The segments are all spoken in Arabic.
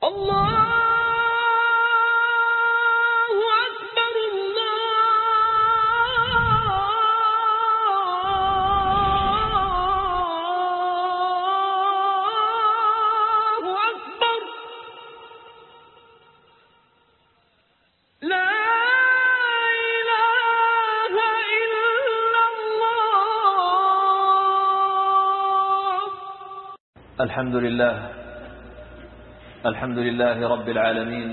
الله أكبر الله أكبر لا إله إلا الله. الحمد لله رب العالمين،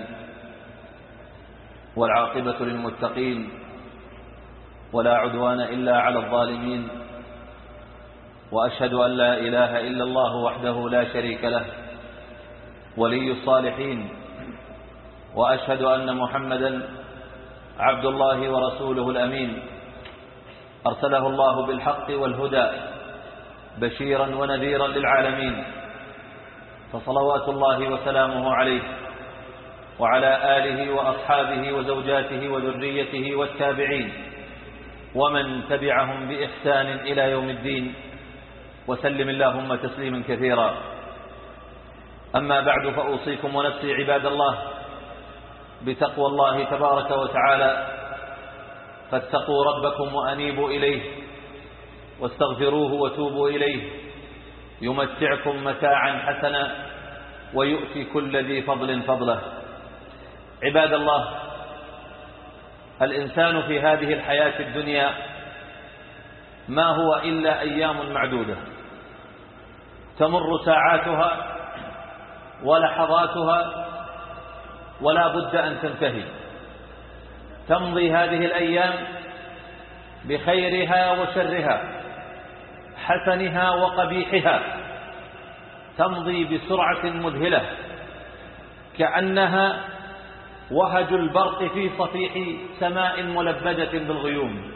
والعاقبة للمتقين، ولا عدوان إلا على الظالمين، وأشهد أن لا إله إلا الله وحده لا شريك له ولي الصالحين، وأشهد أن محمدا عبد الله ورسوله الأمين، أرسله الله بالحق والهدى بشيرا ونذيرا للعالمين، فصلوات الله وسلامه عليه وعلى آله وأصحابه وزوجاته وذريته والتابعين ومن تبعهم بإحسان إلى يوم الدين، وسلم اللهم تسليما كثيرا. أما بعد، فأوصيكم ونفسي عباد الله بتقوى الله تبارك وتعالى، فاتقوا ربكم وأنيبوا إليه واستغفروه وتوبوا إليه، يمتعكم متاعا حسنا ويؤتي كل ذي فضل فضله. عباد الله، الإنسان في هذه الحياة الدنيا ما هو إلا أيام معدودة، تمر ساعاتها ولحظاتها ولا بد أن تنتهي. تمضي هذه الأيام بخيرها وشرها، حسنها وقبيحها، تمضي بسرعة مذهلة كأنها وهج البرق في صفيح سماء ملبدة بالغيوم.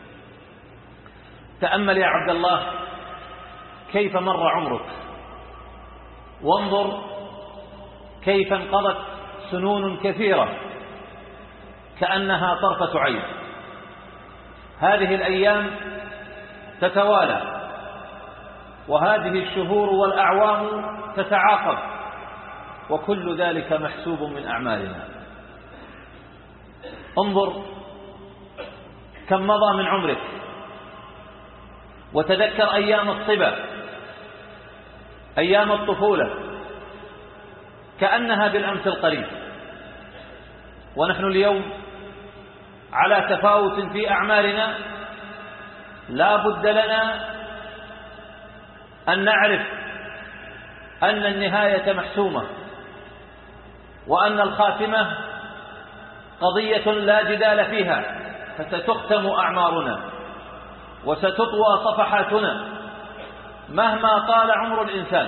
تأمل يا عبد الله كيف مر عمرك، وانظر كيف انقضت سنون كثيرة كأنها طرفة عين. هذه الأيام تتوالى، وهذه الشهور والأعوام تتعاقب، وكل ذلك محسوب من أعمالنا. انظر كم مضى من عمرك، وتذكر أيام الصبا، أيام الطفولة، كأنها بالأمس القريب. ونحن اليوم على تفاوت في أعمارنا، لا بد لنا أن نعرف أن النهاية محسومة، وأن الخاتمة قضية لا جدال فيها، فستختم أعمارنا وستطوى صفحاتنا مهما طال عمر الإنسان.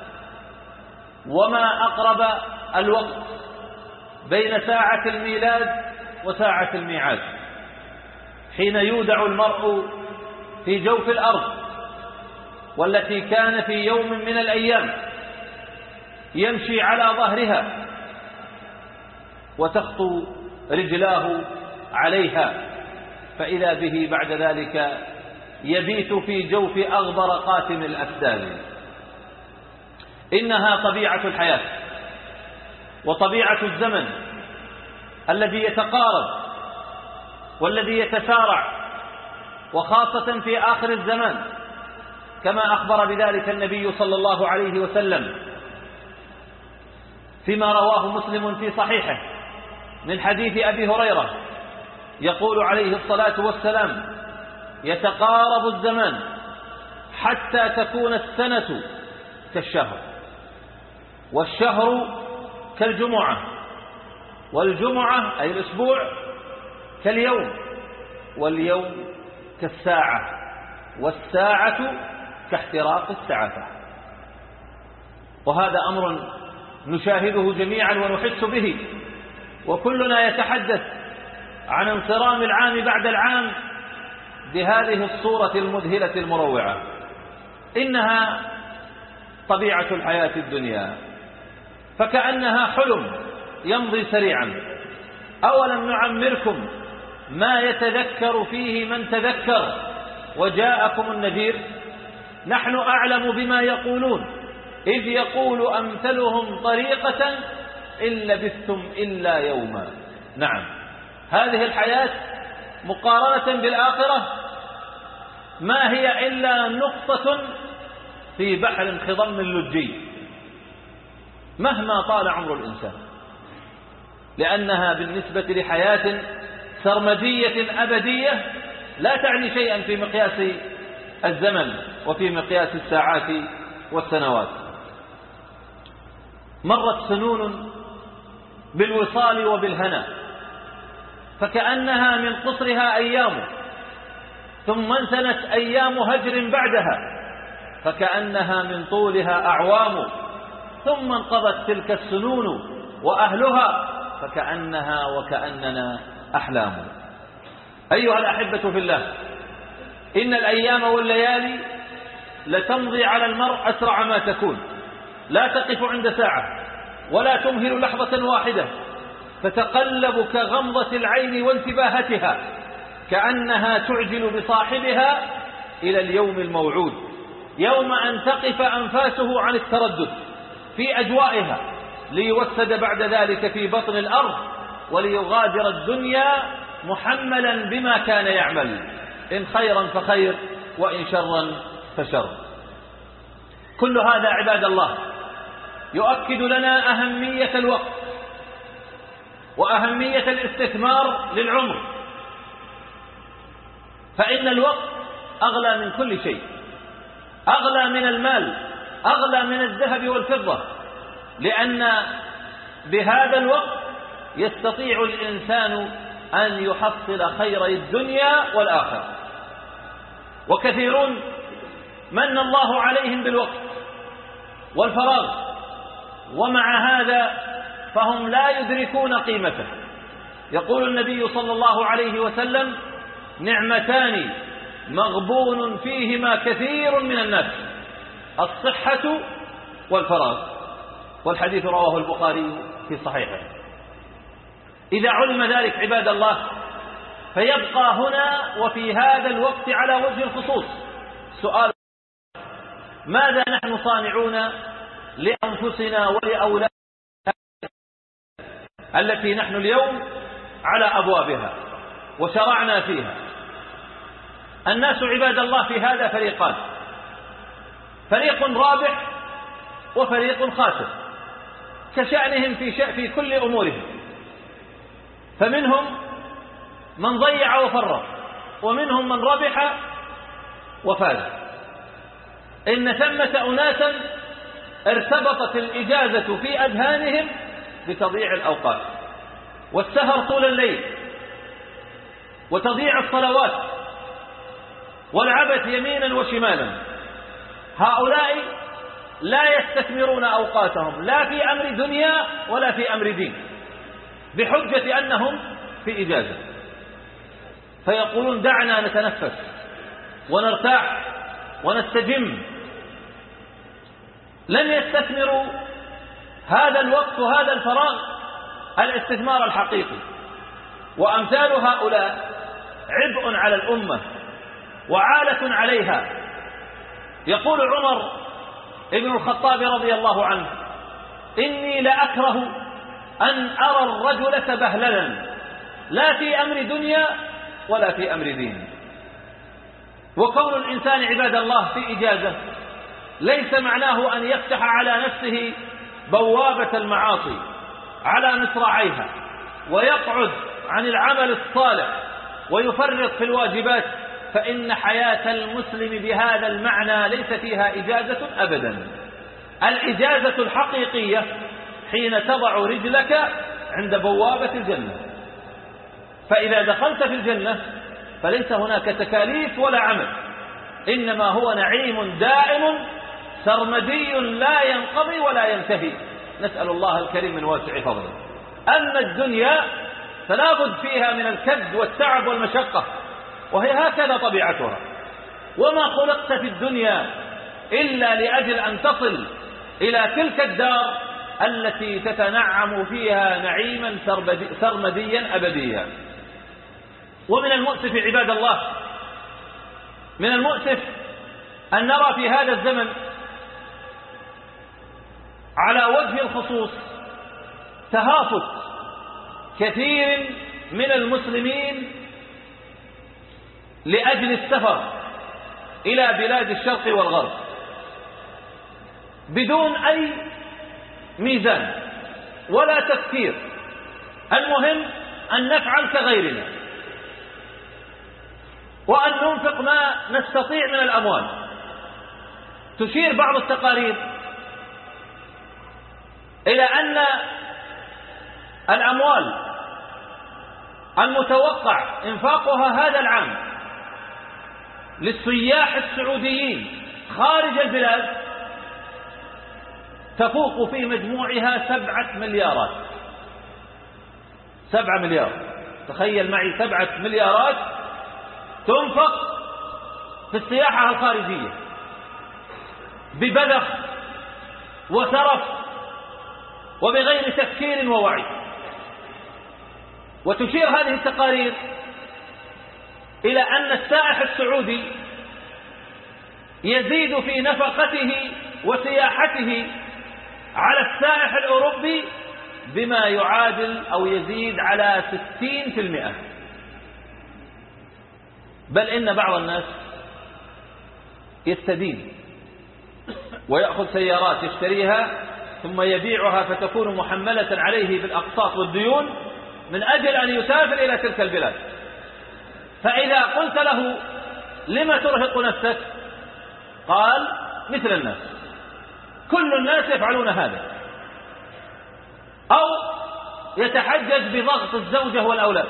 وما أقرب الوقت بين ساعة الميلاد وساعة الميعاد، حين يودع المرء في جوف الأرض، والتي كان في يوم من الأيام يمشي على ظهرها وتخطو رجلاه عليها، فإذا به بعد ذلك يبيت في جوف أغبر قاتم الأسدال. إنها طبيعة الحياة وطبيعة الزمن الذي يتقارب والذي يتسارع، وخاصة في آخر الزمان، كما أخبر بذلك النبي صلى الله عليه وسلم فيما رواه مسلم في صحيحه من حديث أبي هريرة، يقول عليه الصلاة والسلام: يتقارب الزمان حتى تكون السنة كالشهر، والشهر كالجمعة، والجمعة أي الأسبوع كاليوم، واليوم كالساعة، والساعة كاحتراق السعفة. وهذا أمر نشاهده جميعا ونحس به، وكلنا يتحدث عن انصرام العام بعد العام بهذه الصورة المذهلة المروعة. إنها طبيعة الحياة الدنيا، فكأنها حلم يمضي سريعا. أولم نعمركم ما يتذكر فيه من تذكر وجاءكم النذير؟ نحن أعلم بما يقولون، إذ يقول أمثلهم طريقة إن لبثتم إلا يوما. نعم، هذه الحياة مقارنة بالآخرة ما هي إلا نقطة في بحر خضم لجي مهما طال عمر الإنسان، لأنها بالنسبة لحياة سرمدية أبدية لا تعني شيئا في مقياس الزمن وفي مقياس الساعات والسنوات. مرت سنون بالوصال وبالهنا فكأنها من قصرها أيام، ثم انسنت أيام هجر بعدها فكأنها من طولها أعوام، ثم انقضت تلك السنون وأهلها فكأنها وكأننا أحلام. أيها الأحبة في الله، إن الأيام والليالي لتمضي على المرء أسرع ما تكون، لا تقف عند ساعة ولا تمهل لحظة واحدة، فتقلب كغمضة العين وانتباهتها، كأنها تعجل بصاحبها إلى اليوم الموعود، يوم أن تقف أنفاسه عن التردد في أجوائها ليوسد بعد ذلك في بطن الأرض وليغادر الدنيا محملا بما كان يعمل، إن خيرا فخير وإن شرا فشر. كل هذا عباد الله يؤكد لنا أهمية الوقت وأهمية الاستثمار للعمر، فإن الوقت أغلى من كل شيء، أغلى من المال، أغلى من الذهب والفضة، لأن بهذا الوقت يستطيع الإنسان أن يحصل خيري الدنيا والآخرة. وكثيرون من الله عليهم بالوقت والفراغ، ومع هذا فهم لا يدركون قيمته. يقول النبي صلى الله عليه وسلم: نعمتان مغبون فيهما كثير من الناس، الصحة والفراغ. والحديث رواه البخاري في صحيحه. إذا علم ذلك عباد الله فيبقى هنا وفي هذا الوقت على وجه الخصوص سؤال: ماذا نحن صانعون لأنفسنا ولأولادنا التي نحن اليوم على أبوابها وشرعنا فيها؟ الناس عباد الله في هذا فريقان: فريق رابح وفريق خاسر، كشأنهم في كل أمورهم، فمنهم من ضيع وفرط، ومنهم من ربح وفاز. إن ثمة أناسا ارتبطت الإجازة في أذهانهم بتضييع الأوقات والسهر طول الليل وتضييع الصلوات والعبث يمينا وشمالا. هؤلاء لا يستثمرون أوقاتهم لا في أمر دنيا ولا في أمر دين، بحجة أنهم في إجازة، فيقولون: دعنا نتنفس ونرتاح ونستجم. لن يستثمروا هذا الوقت وهذا الفراغ الاستثمار الحقيقي. وأمثال هؤلاء عبء على الأمة وعالة عليها. يقول عمر ابن الخطاب رضي الله عنه: إني لأكره أن أرى الرجل تبهللا لا في أمر دنيا ولا في أمر دين. وكون الإنسان عباد الله في إجازة ليس معناه أن يفتح على نفسه بوابة المعاصي على مصراعيها ويقعد عن العمل الصالح ويفرط في الواجبات، فإن حياة المسلم بهذا المعنى ليس فيها إجازة أبدا. الإجازة الحقيقية حين تضع رجلك عند بوابة الجنة، فإذا دخلت في الجنة فليس هناك تكاليف ولا عمل، إنما هو نعيم دائم سرمدي لا ينقضي ولا ينتهي، نسأل الله الكريم من واسع فضله. أما الدنيا فلا بد فيها من الكد والتعب والمشقة، وهي هكذا طبيعتها. وما خلقت في الدنيا إلا لأجل أن تصل إلى تلك الدار التي تتنعم فيها نعيما سرمديا أبديا. ومن المؤسف عباد الله، من المؤسف أن نرى في هذا الزمن على وجه الخصوص تهافت كثير من المسلمين لأجل السفر إلى بلاد الشرق والغرب بدون أي ميزان ولا تفكير، المهم أن نفعل كغيرنا وأن ننفق ما نستطيع من الأموال. تشير بعض التقارير إلى أن الأموال المتوقع إنفاقها هذا العام للسياح السعوديين خارج البلاد تفوق في مجموعها 7 مليارات. 7 مليار، تخيل معي 7 مليارات تنفق في السياحة الخارجية ببذخ وسرف وبغير تفكير ووعي. وتشير هذه التقارير إلى أن السائح السعودي يزيد في نفقته وسياحته على السائح الأوروبي بما يعادل أو يزيد على 60%. بل إن بعض الناس يستدين ويأخذ سيارات يشتريها ثم يبيعها فتكون محملة عليه بالأقساط والديون من أجل أن يسافر إلى تلك البلاد. فإذا قلت له لما ترهق نفسك؟ قال مثل الناس، كل الناس يفعلون هذا. أو يتحجج بضغط الزوجة والأولاد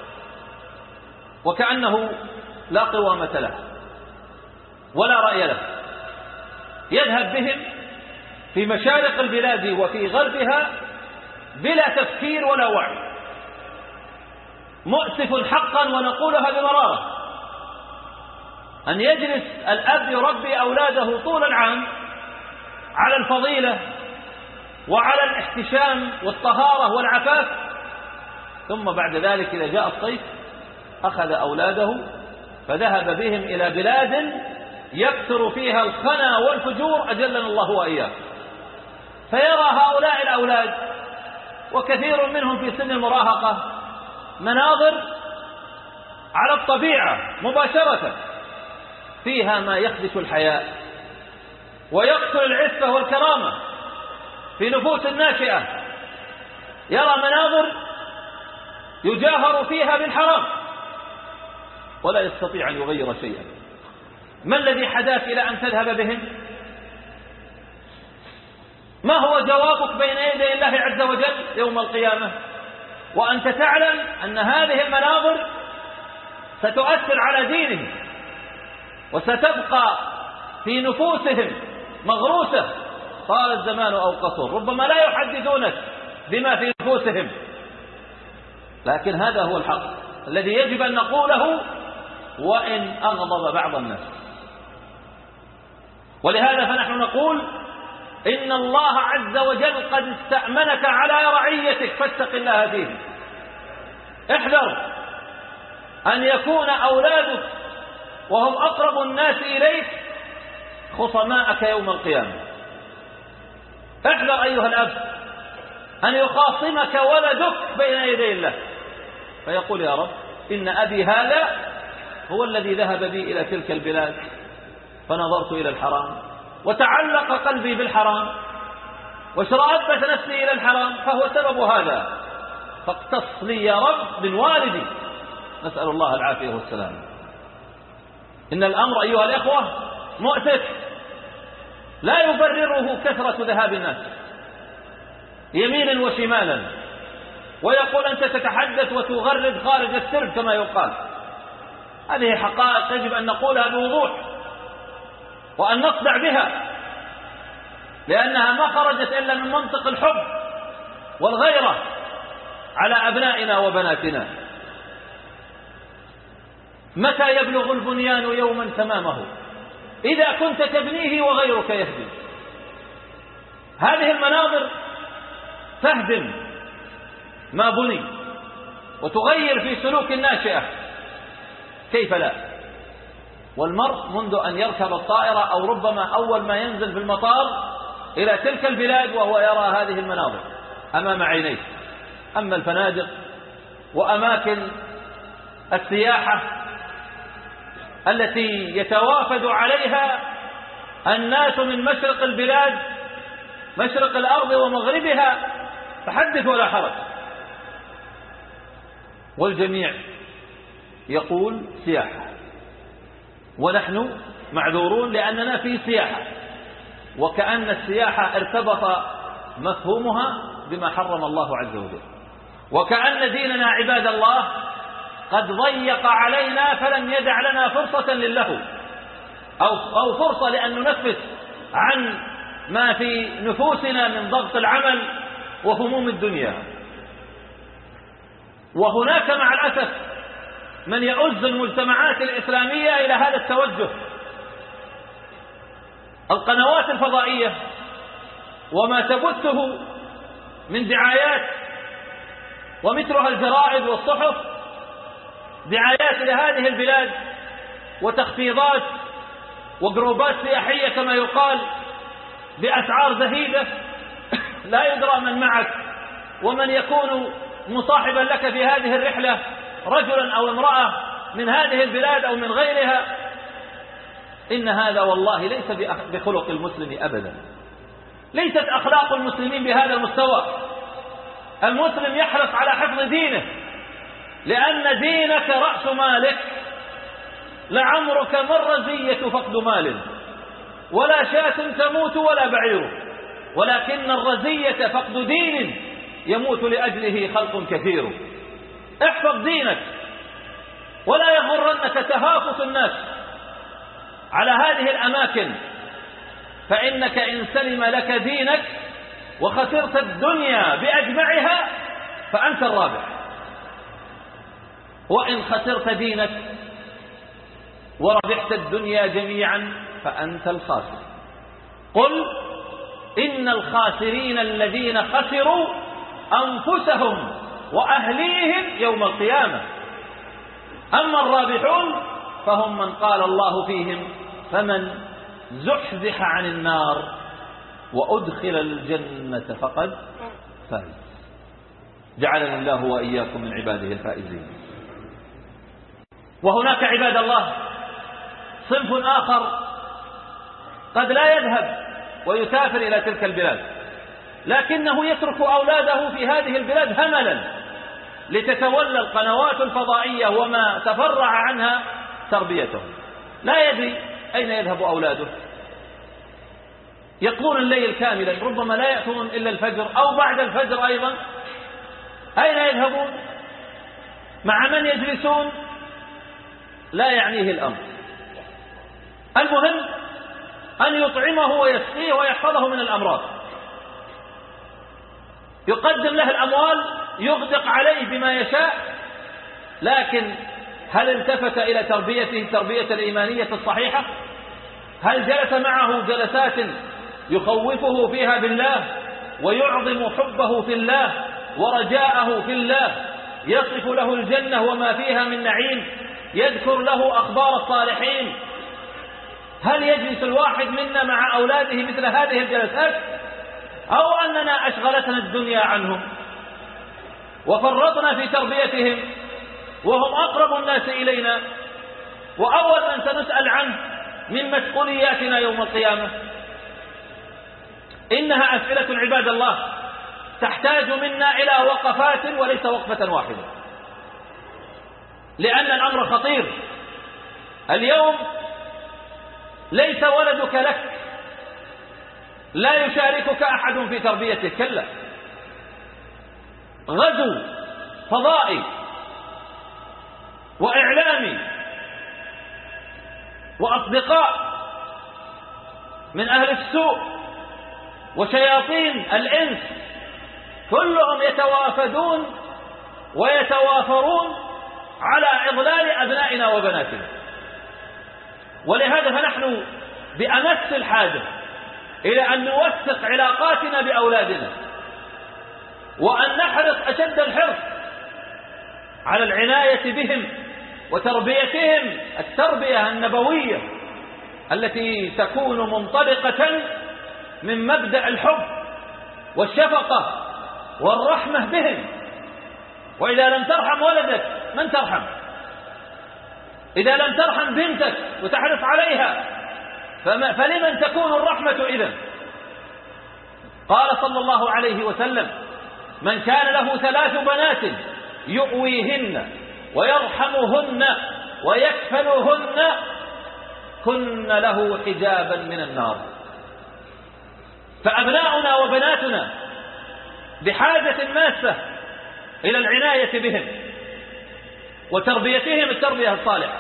وكأنه لا قوامة له ولا رأي له، يذهب بهم في مشارق البلاد وفي غربها بلا تفكير ولا وعي. مؤسف حقا ونقولها بمرارة أن يجلس الأب يربي أولاده طول العام على الفضيلة وعلى الاحتشام والطهارة والعفاف، ثم بعد ذلك إذا جاء الصيف أخذ أولاده فذهب بهم إلى بلاد يكثر فيها الخنا والفجور أجلنا الله وإياه. فيرى هؤلاء الأولاد وكثير منهم في سن المراهقة مناظر على الطبيعة مباشرة فيها ما يخدش الحياء ويقتل العفة والكرامة في نفوس الناشئة. يرى مناظر يجاهر فيها بالحرام ولا يستطيع أن يغير شيئا. ما الذي حداك إلى أن تذهب بهم؟ ما هو جوابك بين يدي الله عز وجل يوم القيامة وأنت تعلم أن هذه المناظر ستؤثر على دينهم وستبقى في نفوسهم مغروسة طال الزمان أو قصر؟ ربما لا يحدثونك بما في نفوسهم، لكن هذا هو الحق الذي يجب أن نقوله وإن أغضب بعض الناس. ولهذا فنحن نقول إن الله عز وجل قد استأمنك على رعيتك فاتق الله فيهم. احذر أن يكون أولادك وهم أقرب الناس إليك خصماءك يوم القيامة. احذر أيها الأب أن يخاصمك ولدك بين يدي الله فيقول يا رب إن أبي هذا هو الذي ذهب بي إلى تلك البلاد فنظرت إلى الحرام وتعلق قلبي بالحرام واشرأبت نفسي إلى الحرام فهو سبب هذا، فاقتص لي يا رب من والدي. نسأل الله العافية والسلام. إن الأمر أيها الإخوة مؤسف لا يبرره كثرة ذهاب الناس يمينا وشمالا ويقول أنت تتحدث وتغرد خارج السرب كما يقال. هذه حقائق يجب أن نقولها بوضوح وأن نصدع بها، لأنها ما خرجت إلا من منطق الحب والغيرة على أبنائنا وبناتنا. متى يبلغ البنيان يوما تمامه؟ إذا كنت تبنيه وغيرك يهدم. هذه المناظر تهدم ما بني وتغير في سلوك الناشئة، كيف لا؟ والمرء منذ أن يركب الطائرة أو ربما أول ما ينزل في المطار إلى تلك البلاد وهو يرى هذه المناظر أمام عينيك. أما الفنادق وأماكن السياحة التي يتوافد عليها الناس من مشرق البلاد، مشرق الأرض ومغربها، فحدث ولا حرج. والجميع يقول سياحة، ونحن معذورون لأننا في سياحة، وكأن السياحة ارتبط مفهومها بما حرم الله عز وجل، وكأن ديننا عباد الله قد ضيق علينا فلم يدع لنا فرصة للهو أو فرصة لأن ننفس عن ما في نفوسنا من ضغط العمل وهموم الدنيا. وهناك مع الأسف من يؤز المجتمعات الإسلامية إلى هذا التوجه. القنوات الفضائية وما تبثه من دعايات، ومثلها الجرائد والصحف، دعايات لهذه البلاد وتخفيضات وجروبات سياحية كما يقال بأسعار زهيدة، لا يدرى من معك ومن يكون مصاحبا لك في هذه الرحلة، رجلا أو امرأة من هذه البلاد أو من غيرها. إن هذا والله ليس بخلق المسلم أبدا، ليست أخلاق المسلمين بهذا المستوى. المسلم يحرص على حفظ دينه، لأن دينك رأس مالك. لعمرك ما الرزية فقد مال، ولا شاة تموت ولا بعير، ولكن الرزية فقد دين يموت لأجله خلق كثير. احفظ دينك، ولا يغرنك تهافت الناس على هذه الأماكن، فإنك إن سلم لك دينك وخسرت الدنيا بأجمعها فأنت الرابح، وإن خسرت دينك وربحت الدنيا جميعا فأنت الخاسر. قل إن الخاسرين الذين خسروا أنفسهم وأهليهم يوم القيامة. أما الرابحون فهم من قال الله فيهم فمن زحزح عن النار وأدخل الجنة فقد فاز. جعلني الله وإياكم من عباده الفائزين. وهناك عباد الله صنف آخر قد لا يذهب ويسافر إلى تلك البلاد، لكنه يترك أولاده في هذه البلاد هملا لتتولى القنوات الفضائية وما تفرع عنها تربيتهم. لا يدري أين يذهب أولاده، يقضون الليل كاملا، ربما لا يأتون إلا الفجر أو بعد الفجر أيضا. أين يذهبون؟ مع من يجلسون؟ لا يعنيه الأمر. المهم أن يطعمه ويسقيه ويحفظه من الأمراض، يقدم له الأموال، يغدق عليه بما يشاء، لكن هل التفت إلى تربيته تربية الإيمانية الصحيحة؟ هل جلس معه جلسات يخوفه فيها بالله ويعظم حبه في الله ورجاءه في الله، يصف له الجنة وما فيها من نعيم، يذكر له أخبار الصالحين؟ هل يجلس الواحد منا مع أولاده مثل هذه الجلسات، أو أننا أشغلتنا الدنيا عنهم وفرطنا في تربيتهم وهم أقرب الناس إلينا وأول من سنسأل عنه من مسؤولياتنا يوم القيامة؟ إنها أسئلة عباد الله تحتاج منا إلى وقفات وليس وقفة واحدة، لأن الأمر خطير. اليوم ليس ولدك لك، لا يشاركك أحد في تربيته، كلا. غزو فضائي وإعلامي وأصدقاء من أهل السوء وشياطين الإنس كلهم يتوافدون ويتوافرون على إضلال أبنائنا وبناتنا. ولهذا فنحن بأمس الحاجة إلى أن نوثق علاقاتنا بأولادنا، وأن نحرص أشد الحرص على العناية بهم وتربيتهم التربية النبوية التي تكون منطلقة من مبدأ الحب والشفقة والرحمة بهم. وإذا لم ترحم ولدك من ترحم؟ إذا لم ترحم بنتك وتحرص عليها فلمن تكون الرحمة إذن؟ قال صلى الله عليه وسلم: من كان له 3 بنات يؤويهن ويرحمهن ويكفلهن كن له حجابا من النار. فأبناؤنا وبناتنا بحاجة ماسة إلى العناية بهم وتربيتهم التربية الصالحة.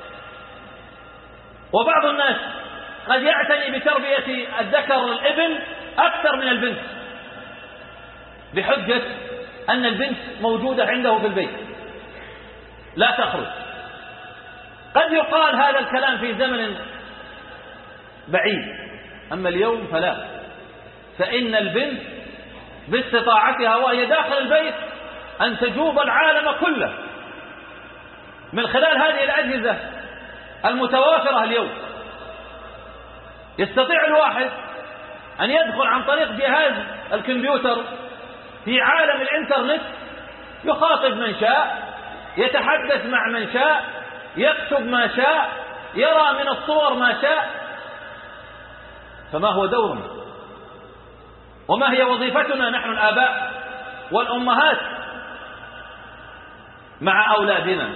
وبعض الناس قد يعتني بتربية الذكر الابن أكثر من البنت بحجة أن البنت موجودة عنده في البيت لا تخرج. قد يقال هذا الكلام في زمن بعيد، أما اليوم فلا، فإن البنت باستطاعتها وهي داخل البيت أن تجوب العالم كله من خلال هذه الأجهزة المتوافرة اليوم. يستطيع الواحد أن يدخل عن طريق جهاز الكمبيوتر في عالم الإنترنت، يخاطب من شاء، يتحدث مع من شاء، يكتب ما شاء، يرى من الصور ما شاء. فما هو دورنا وما هي وظيفتنا نحن الآباء والأمهات مع أولادنا؟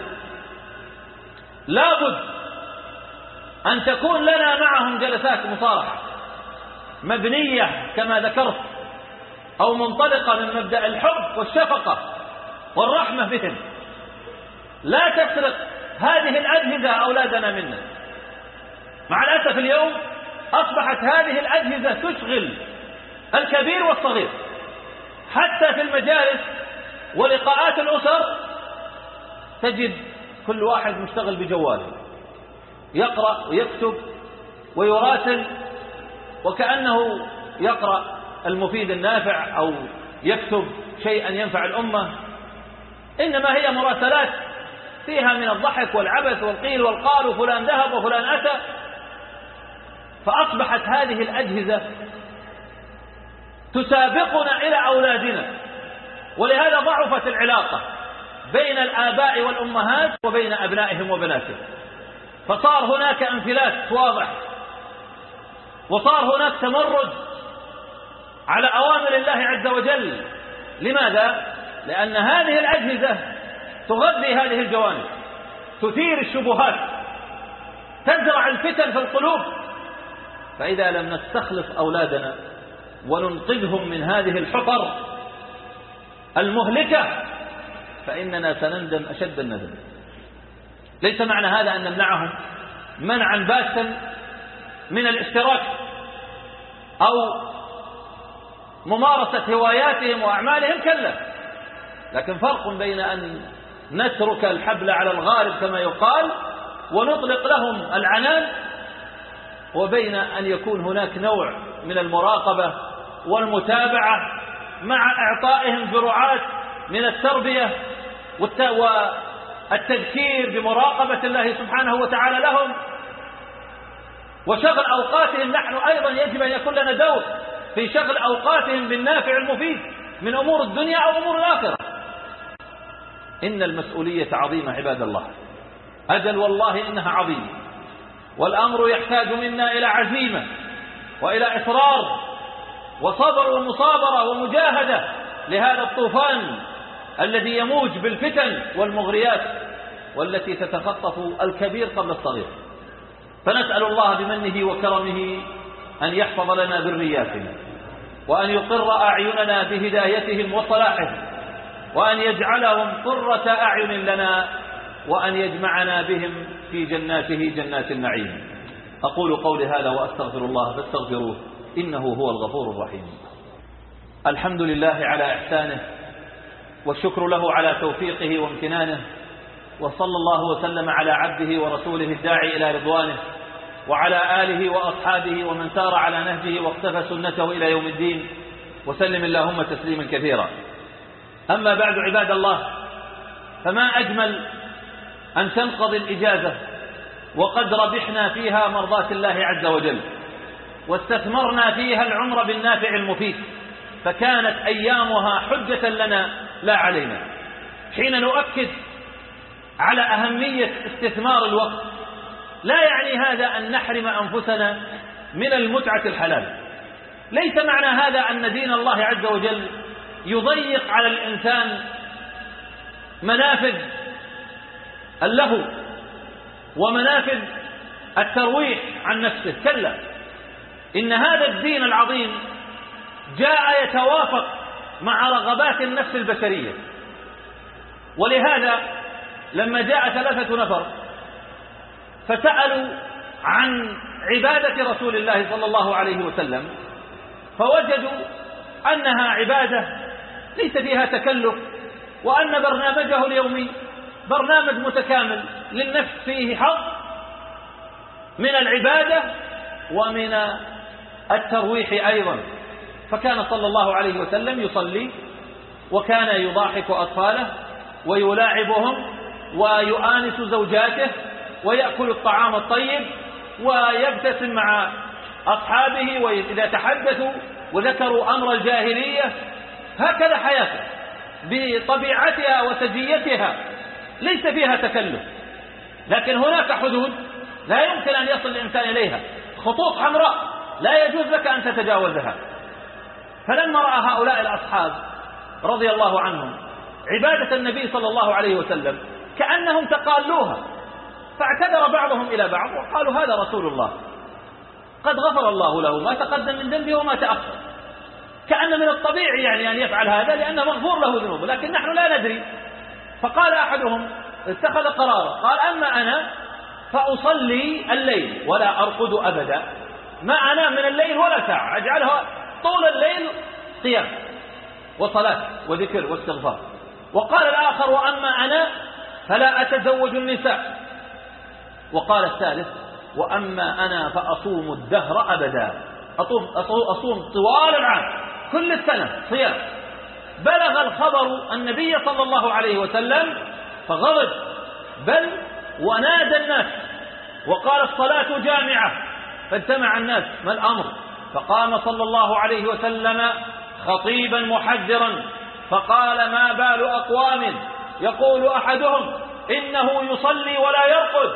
لابد أن تكون لنا معهم جلسات مصالحة مبنية كما ذكرت أو منطلقة من مبدأ الحب والشفقة والرحمة بهم. لا تسرق هذه الأجهزة أولادنا منا. مع الأسف اليوم أصبحت هذه الأجهزة تشغل الكبير والصغير، حتى في المجالس ولقاءات الأسر تجد كل واحد مشتغل بجواله، يقرأ ويكتب ويراسل وكأنه يقرأ المفيد النافع أو يكتب شيئا ينفع الأمة، إنما هي مراسلات فيها من الضحك والعبث والقيل والقال وفلان ذهب وفلان أتى. فأصبحت هذه الأجهزة تسابقنا إلى أولادنا، ولهذا ضعفت العلاقة بين الآباء والأمهات وبين أبنائهم وبناتهم، فصار هناك انفلات واضح، وصار هناك تمرد على أوامر الله عز وجل. لماذا؟ لأن هذه الأجهزة تغذي هذه الجوانب، تثير الشبهات، تزرع الفتن في القلوب. فإذا لم نستخلص أولادنا وننقذهم من هذه الحطر المهلكة فإننا سنندم أشد الندم. ليس معنى هذا أن نمنعهم منعا باتا من الاشتراك أو ممارسة هواياتهم وأعمالهم، كلا، لكن فرق بين أن نترك الحبل على الغارب كما يقال ونطلق لهم العنان، وبين أن يكون هناك نوع من المراقبة والمتابعة مع إعطائهم جرعات من التربية والتذكير بمراقبة الله سبحانه وتعالى لهم وشغل أوقاتهم. نحن أيضا يجب أن يكون لنا دور في شغل أوقاتهم بالنافع المفيد من أمور الدنيا أو أمور الآخرة. إن المسؤولية عظيمة عباد الله، أجل والله إنها عظيمة، والأمر يحتاج منا إلى عزيمة وإلى إصرار وصبر ومصابرة ومجاهدة لهذا الطوفان الذي يموج بالفتن والمغريات والتي تتخطف الكبير قبل الصغير. فنسأل الله بمنه وكرمه أن يحفظ لنا ذرياتنا، وأن يقر أعيننا بهدايتهم وصلاحهم، وأن يجعلهم قرة أعين لنا، وأن يجمعنا بهم في جناته جنات النعيم. أقول قولي هذا وأستغفر الله فاستغفروه إنه هو الغفور الرحيم. الحمد لله على إحسانه، والشكر له على توفيقه وامتنانه، وصلى الله وسلم على عبده ورسوله الداعي إلى رضوانه وعلى آله وأصحابه ومن سار على نهجه واقتفى سنته إلى يوم الدين، وسلم اللهم تسليما كثيرا. أما بعد عباد الله، فما أجمل أن تنقضي الإجازة وقد ربحنا فيها مرضاة الله عز وجل، واستثمرنا فيها العمر بالنافع المفيد، فكانت أيامها حجة لنا لا علينا. حين نؤكد على أهمية استثمار الوقت لا يعني هذا أن نحرم أنفسنا من المتعة الحلال. ليس معنى هذا أن دين الله عز وجل يضيق على الإنسان منافذ اللهو ومنافذ الترويح عن نفسه، كلا، إن هذا الدين العظيم جاء يتوافق مع رغبات النفس البشرية. ولهذا لما جاء 3 نفر فسألوا عن عبادة رسول الله صلى الله عليه وسلم فوجدوا أنها عبادة ليس فيها تكلف، وأن برنامجه اليومي برنامج متكامل للنفس فيه حظ من العبادة ومن الترويح أيضا. فكان صلى الله عليه وسلم يصلي، وكان يضاحك أطفاله ويلاعبهم ويؤانس زوجاته ويأكل الطعام الطيب ويبتسم مع أصحابه، وإذا تحدثوا وذكروا أمر الجاهلية. هكذا حياته بطبيعتها وسجيتها ليس فيها تكلف، لكن هناك حدود لا يمكن أن يصل الإنسان إليها، خطوط حمراء لا يجوز لك أن تتجاوزها. فلما رأى هؤلاء الأصحاب رضي الله عنهم عبادة النبي صلى الله عليه وسلم كأنهم تقالوها، فاعتذر بعضهم إلى بعض وقالوا هذا رسول الله قد غفر الله له ما تقدم من ذنبه وما تأخر، كأن من الطبيعي يعني أن يفعل هذا لأنه مغفور له ذنوبه، لكن نحن لا ندري. فقال أحدهم اتخذ قرارا قال أما أنا فأصلي الليل ولا أرقد أبدا، ما أنام من الليل ولا ساعة، أجعلها طول الليل قيام وصلاة وذكر واستغفار. وقال الآخر وأما أنا فلا أتزوج النساء. وقال الثالث وأما أنا فأصوم الدهر أبدا، أصوم طوال العام كل السنة صيام. بلغ الخبر النبي صلى الله عليه وسلم فغضب، بل ونادى الناس وقال الصلاة جامعة، فاجتمع الناس ما الأمر؟ فقام صلى الله عليه وسلم خطيبا محذرا فقال ما بال أقوام يقول أحدهم إنه يصلي ولا يرقد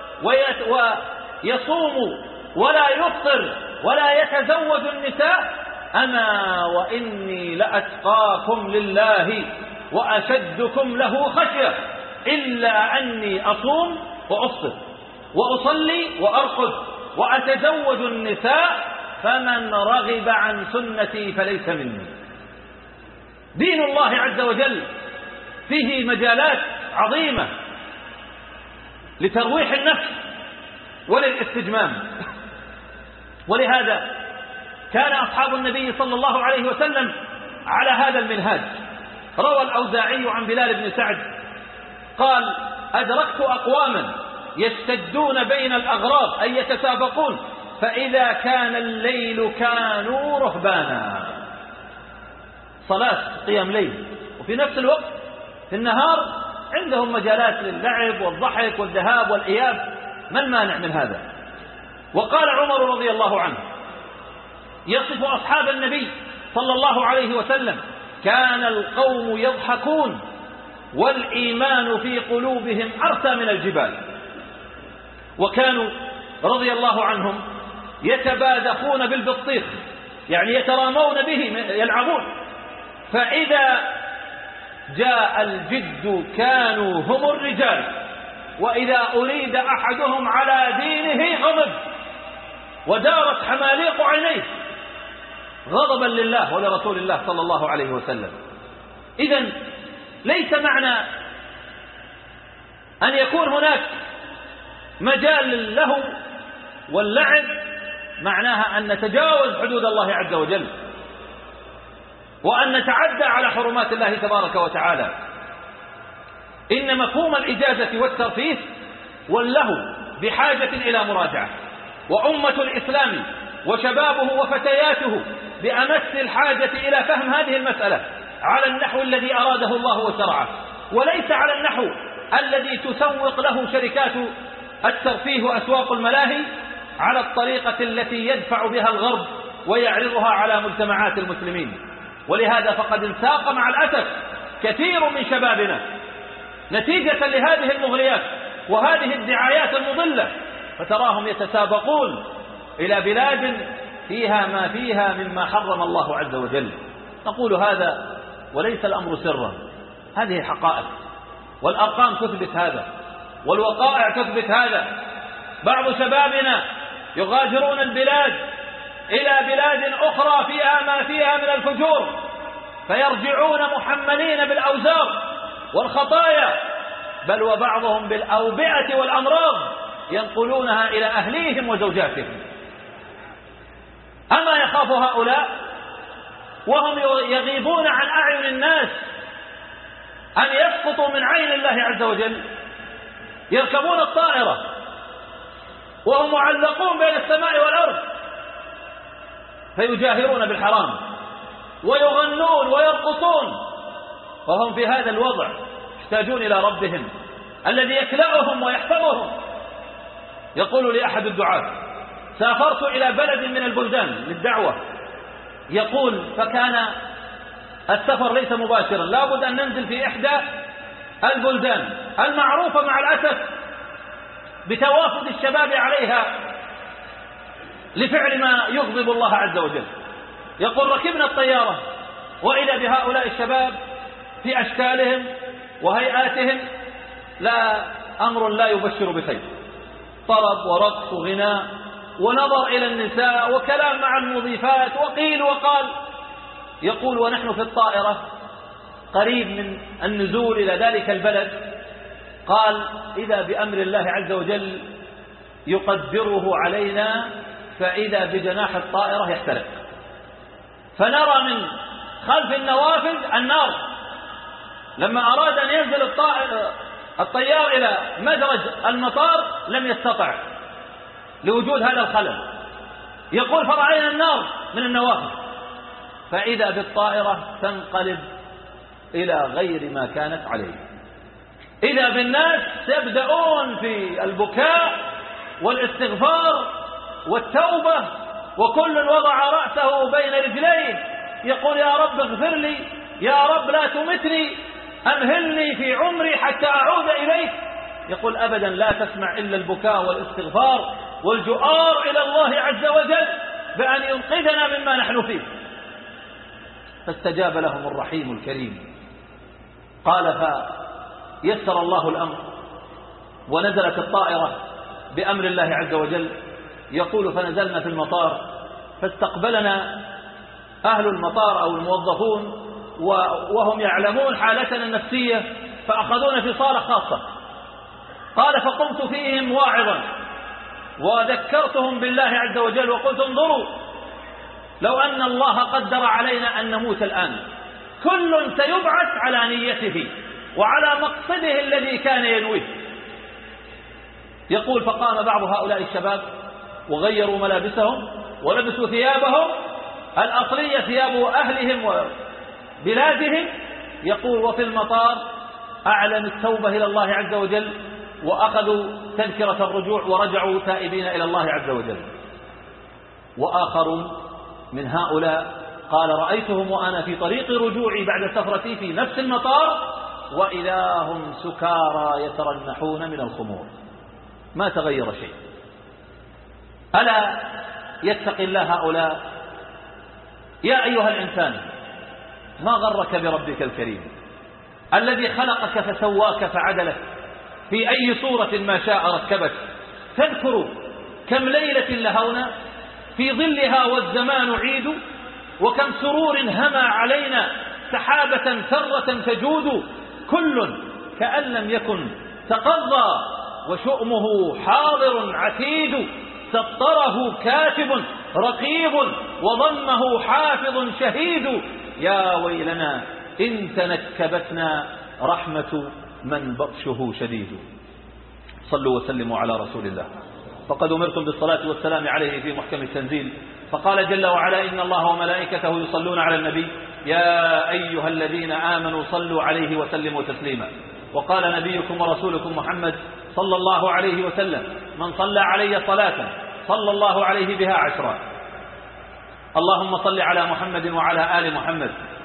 ويصوم ولا يفطر ولا يتزوج النساء، أما وإني لأتقاكم لله وأشدكم له خشية، إلا أني أصوم وأفطر وأصلي وأرقد وأتزوج النساء، فمن رغب عن سنتي فليس مني. دين الله عز وجل فيه مجالات عظيمة لترويح النفس وللاستجمام، ولهذا كان أصحاب النبي صلى الله عليه وسلم على هذا المنهاج. روى الأوزاعي عن بلال بن سعد قال أدركت أقواما يشتدون بين الأغراض أي يتسابقون، فإذا كان الليل كانوا رهبانا، صلاة قيام ليل، وفي نفس الوقت في النهار عندهم مجالات للعب والضحك والذهاب والإياب، ما المانع من هذا؟ وقال عمر رضي الله عنه يصف أصحاب النبي صلى الله عليه وسلم كان القوم يضحكون والإيمان في قلوبهم أرسى من الجبال، وكانوا رضي الله عنهم يتبادخون بالبطيخ، يعني يترامون به يلعبون، فإذا جاء الجد كانوا هم الرجال، وإذا أريد أحدهم على دينه غضب ودارت حماليق عينيه غضبا لله ولرسول الله صلى الله عليه وسلم. إذن ليس معنى أن يكون هناك مجال للهو واللعب معناها أن نتجاوز حدود الله عز وجل وأن نتعدى على حرمات الله تبارك وتعالى. إن مفهوم الإجازة والترفيه واللهو بحاجة إلى مراجعة، وأمة الإسلام وشبابه وفتياته بأمس الحاجة إلى فهم هذه المسألة على النحو الذي أراده الله وشرعه، وليس على النحو الذي تسوق له شركات الترفيه وأسواق الملاهي على الطريقة التي يدفع بها الغرب ويعرضها على مجتمعات المسلمين. ولهذا فقد انساق مع الأسف كثير من شبابنا نتيجة لهذه المغريات وهذه الدعايات المضلة، فتراهم يتسابقون إلى بلاد فيها ما فيها مما حرم الله عز وجل. نقول هذا وليس الأمر سرا، هذه حقائق والأرقام تثبت هذا والوقائع تثبت هذا. بعض شبابنا يغادرون البلاد إلى بلاد أخرى فيها ما فيها من الفجور، فيرجعون محملين بالأوزار والخطايا، بل وبعضهم بالأوبئة والأمراض ينقلونها إلى أهليهم وزوجاتهم. أما يخاف هؤلاء وهم يغيبون عن أعين الناس أن يسقطوا من عين الله عز وجل؟ يركبون الطائرة وهم معلقون بين السماء والأرض فيجاهرون بالحرام ويغنون ويرقصون، وهم في هذا الوضع يحتاجون إلى ربهم الذي يكلأهم ويحفظهم. يقول لي أحد الدعاة: سافرت إلى بلد من البلدان للدعوة، يقول فكان السفر ليس مباشرا، لابد أن ننزل في إحدى البلدان المعروفة مع الأسف بتوافد الشباب عليها لفعل ما يغضب الله عز وجل. يقول ركبنا الطيارة وإذا بهؤلاء الشباب في أشكالهم وهيئاتهم لا أمر لا يبشر بخير، طرب ورقص وغناء ونظر إلى النساء وكلام مع المضيفات وقيل وقال. يقول ونحن في الطائرة قريب من النزول إلى ذلك البلد، قال إذا بأمر الله عز وجل يقدره علينا فإذا بجناح الطائرة يحترق، فنرى من خلف النوافذ النار. لما أراد أن ينزل الطيار إلى مدرج المطار لم يستطع لوجود هذا الخلل. يقول فرأينا النار من النوافذ، فإذا بالطائرة تنقلب إلى غير ما كانت عليه. إذا بالناس يبدأون في البكاء والاستغفار والتوبة، وكل وضع رأسه بين رجليه يقول يا رب اغفر لي، يا رب لا تمتني، أمهلني في عمري حتى أعود إليك. يقول أبدا لا تسمع إلا البكاء والاستغفار والجؤار إلى الله عز وجل بأن ينقذنا مما نحن فيه. فاستجاب لهم الرحيم الكريم، قال فيسر الله الأمر ونزلت الطائرة بأمر الله عز وجل. يقول فنزلنا في المطار فاستقبلنا أهل المطار أو الموظفون وهم يعلمون حالتنا النفسية، فأخذونا في صالة خاصة. قال فقمت فيهم واعظا وذكرتهم بالله عز وجل وقلت انظروا لو أن الله قدر علينا أن نموت الآن كل سيبعث على نيته وعلى مقصده الذي كان ينويه. يقول فقام بعض هؤلاء الشباب وغيروا ملابسهم ولبسوا ثيابهم الأصلية ثياب أهلهم وبلادهم. يقول وفي المطار أعلن التوبة إلى الله عز وجل وأخذوا تذكرة الرجوع ورجعوا تائبين إلى الله عز وجل. وآخر من هؤلاء قال رأيتهم وأنا في طريق رجوعي بعد سفرتي في نفس المطار وإذا هم سكارى يترنحون من الخمور، ما تغير شيء. ألا يتقي الله هؤلاء؟ يا أيها الإنسان ما غرك بربك الكريم الذي خلقك فسواك فعدلك في أي صورة ما شاء ركبك. تذكر كم ليلة لهونا في ظلها والزمان عيد، وكم سرور هما علينا سحابة ثرة تجود، كل كأن لم يكن تقضى وشؤمه حاضر عتيد، سطره كاتب رقيب وضمه حافظ شهيد، يا ويلنا إن تنكبتنا رحمة من بطشه شديد. صلوا وسلموا على رسول الله. فقد أمرتم بالصلاة والسلام عليه في محكم التنزيل، فقال جل وعلا إن الله وملائكته يصلون على النبي يا أيها الذين آمنوا صلوا عليه وسلموا تسليما. وقال نبيكم ورسولكم محمد صلى الله عليه وسلم من صلى علي صلاة صلى الله عليه بها 10. اللهم صل على محمد وعلى آل محمد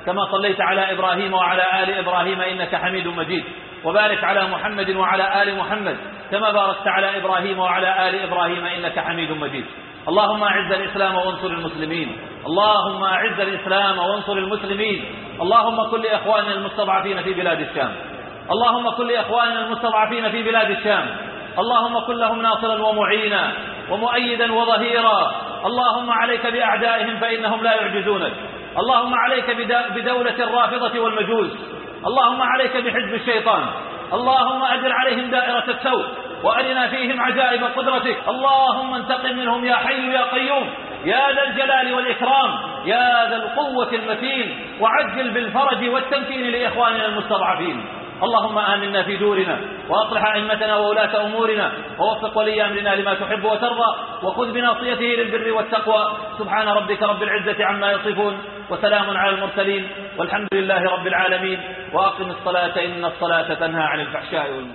كما صليت على إبراهيم وعلى آل إبراهيم إنك حميد مجيد، وبارك على محمد وعلى آل محمد كما باركت على إبراهيم وعلى آل إبراهيم إنك حميد مجيد. اللهم أعز الإسلام وانصر المسلمين، اللهم أعز الإسلام وانصر المسلمين. اللهم كن لإخواننا المستضعفين في بلاد الشام، اللهم كن لإخواننا المستضعفين في بلاد الشام، اللهم كن لهم ناصرا ومعينا ومؤيدا وظهيرا. اللهم عليك بأعدائهم فإنهم لا يعجزونك، اللهم عليك بدولة الرافضة والمجوس، اللهم عليك بحزب الشيطان، اللهم أجر عليهم دائرة السوء وأرنا فيهم عجائب قدرتك. اللهم انتقم منهم يا حي يا قيوم يا ذا الجلال والإكرام يا ذا القوة المتين، وعجل بالفرج والتمكين لإخواننا المستضعفين. اللهم آمنا في دورنا وأصلح أئمتنا وولاة أمورنا، ووفق ولي أمرنا لما تحب وترضى، وخذ بناصيته للبر والتقوى. سبحان ربك رب العزة عما يصفون، وسلام على المرسلين، والحمد لله رب العالمين. وأقم الصلاة إن الصلاة تنهى عن الفحشاء والمنكر.